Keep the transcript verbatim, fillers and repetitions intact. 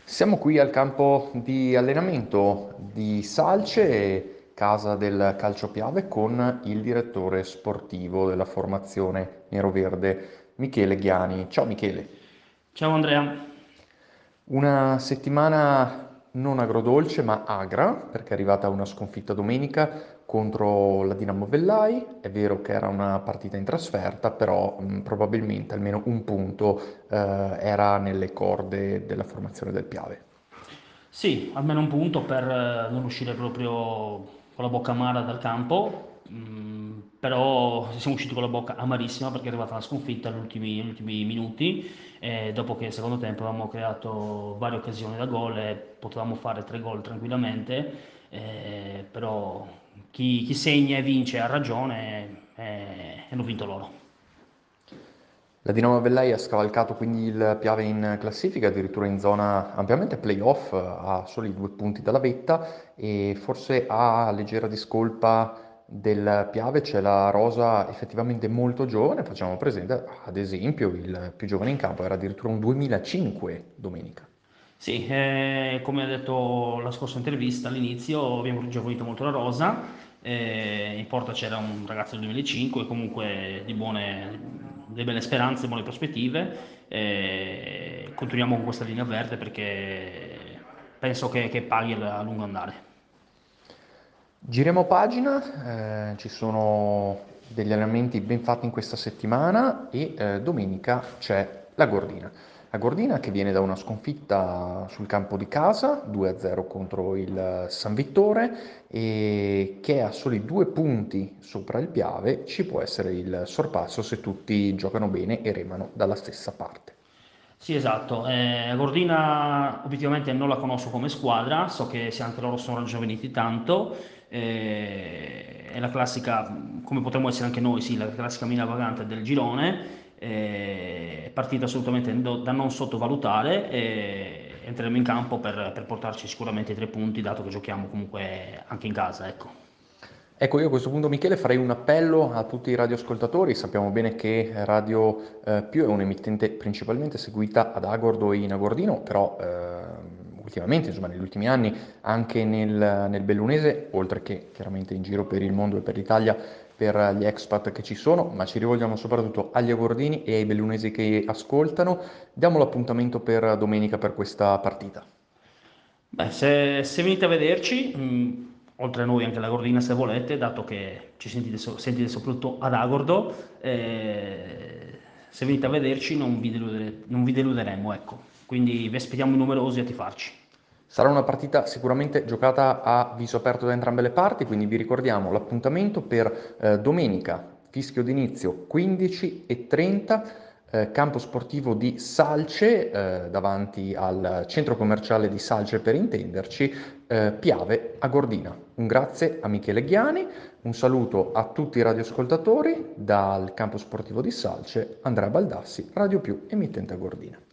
Siamo qui al campo di allenamento di Salce, casa del Calcio Piave, con il direttore sportivo della formazione neroverde, Michele Ghiani. Ciao Michele. Ciao Andrea. Una settimana non agrodolce ma agra, perché è arrivata una sconfitta domenica contro la Dinamo Vellai. È vero che era una partita in trasferta, però mh, probabilmente almeno un punto eh, era nelle corde della formazione del Piave. Sì, almeno un punto per eh, non uscire proprio con la bocca amara dal campo, mm, però siamo usciti con la bocca amarissima perché è arrivata la sconfitta agli ultimi, agli ultimi minuti, e dopo che nel secondo tempo avevamo creato varie occasioni da gol e potevamo fare tre gol tranquillamente, eh, però chi, chi segna e vince ha ragione, eh, e hanno vinto loro. La Dinamo Vellai ha scavalcato quindi il Piave in classifica, addirittura in zona ampiamente playoff, a soli due punti dalla vetta e forse a leggera discolpa del Piave c'è la rosa effettivamente molto giovane. Facciamo presente, ad esempio, il più giovane in campo era addirittura un duemilacinque domenica. Sì, eh, come ha detto la scorsa intervista all'inizio, abbiamo rigiovanito molto la rosa, eh, in porta c'era un ragazzo del duemilacinque, comunque di buone, di belle speranze, buone prospettive, eh, continuiamo con questa linea verde perché penso che, che paghi a lungo andare. Giriamo pagina, eh, ci sono degli allenamenti ben fatti in questa settimana e eh, domenica c'è la Gordina. La Gordina che viene da una sconfitta sul campo di casa, due a zero contro il San Vittore, e che a soli due punti sopra il Piave ci può essere il sorpasso se tutti giocano bene e remano dalla stessa parte. Sì, esatto. Eh, Gordina obiettivamente non la conosco come squadra, so che se anche loro sono ringiovaniti tanto. Eh, è la classica, come potremmo essere anche noi, sì, la classica mina vagante del girone. Eh, è partita assolutamente do- da non sottovalutare e entreremo in campo per, per portarci sicuramente i tre punti, dato che giochiamo comunque anche in casa, ecco. Ecco, io a questo punto, Michele, farei un appello a tutti i radioascoltatori. Sappiamo bene che Radio eh, Più è un'emittente principalmente seguita ad Agordo e in Agordino, però ehm, ultimamente, insomma, negli ultimi anni, anche nel, nel Bellunese, oltre che chiaramente in giro per il mondo e per l'Italia, per gli expat che ci sono, ma ci rivolgiamo soprattutto agli agordini e ai bellunesi che ascoltano. Diamo l'appuntamento per domenica per questa partita. Beh, se, se venite a vederci, mh, oltre a noi anche la Gordina se volete, dato che ci sentite, so- sentite soprattutto ad Agordo, eh, se venite a vederci non vi deludere- non vi deluderemo, ecco. Quindi vi aspettiamo numerosi a tifarci. Sarà una partita sicuramente giocata a viso aperto da entrambe le parti, quindi vi ricordiamo l'appuntamento per eh, domenica, fischio d'inizio quindici e trenta, eh, campo sportivo di Salce, eh, davanti al centro commerciale di Salce per intenderci, eh, Piave a Gordina. Un grazie a Michele Ghiani, un saluto a tutti i radioascoltatori dal campo sportivo di Salce, Andrea Baldassi, Radio Più, emittente a Gordina.